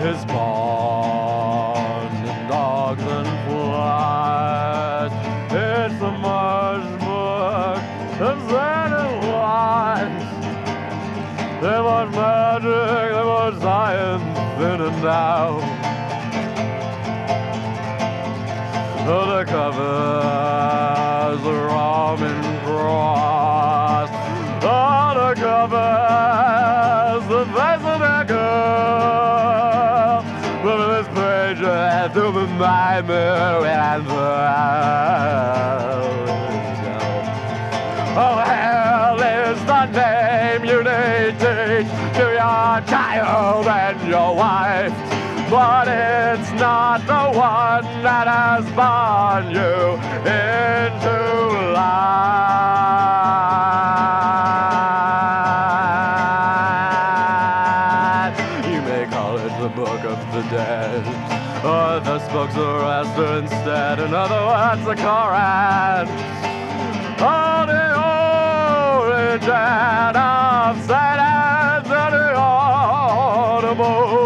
is born in dogs and flies. It's the marsh book of Zen and wise. There was magic, there was science in and out. The covers the Roman cross. The covers the face of a girl. But this page to the nightmare and oh, hell is the name you need to teach to your child and your wife. But it's not the one that has born you into life. You may call it the Book of the Dead, or the Spokes of Rasta instead. In other words, the Koran. Oh, the origin of Satan's and the audible.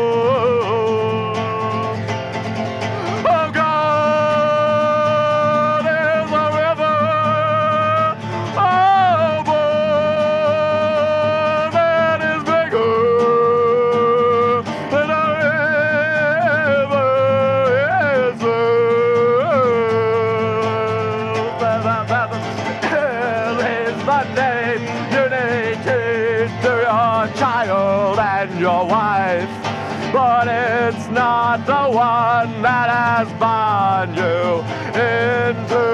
Child and your wife, but it's not the one that has born you into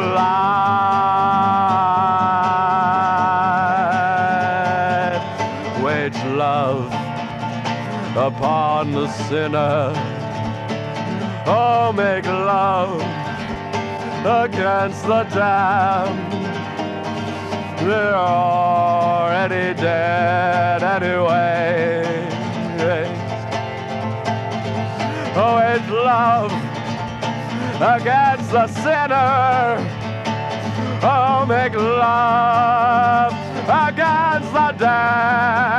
life. Wage love upon the sinner. Oh, make love against the damned. They're already dead anyway. Oh, it's love against the sinner. Oh, make love against the damned.